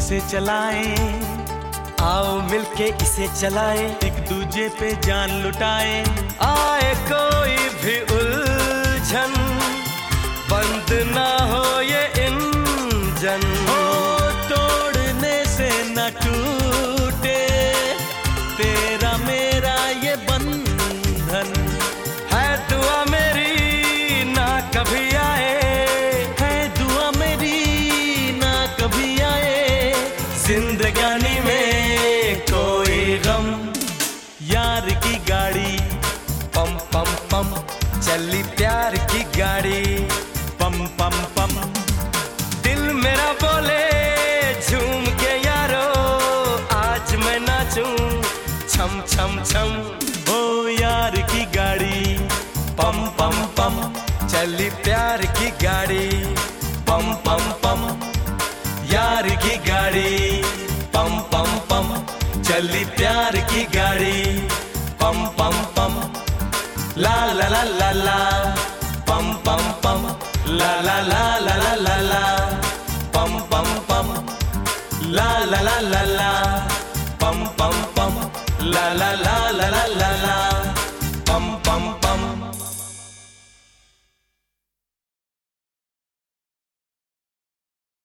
से चलाएं, आओ मिलके इसे चलाएं, एक दूजे पे जान लुटाएं। आए कोई भी उलझन, बंद ना हो ये इंजन, हो तोड़ने से न टूटे तेरा मेरा ये बंधन। है दुआ मेरी ना कभी आए, है दुआ मेरी ना कभी आए जिंदगानी में कोई गम। यार की गाड़ी पम पम पम, चली प्यार की गाड़ी पम पम पम। दिल मेरा बोले झूम के यारो, आज मैं नाचूं छम छम छम। ओ यार की गाड़ी पम पम पम, चली प्यार की गाड़ी पम पम पम। यार की गाड़ी पम पम पम, चली प्यार की गाड़ी पम पम पम। ला ला ला ला ला पम पम पम, ला ला ला ला ला ला ला पम पम पम। ला ला ला ला ला पम पम पम, ला ला ला ला ला ला ला पम पम पम।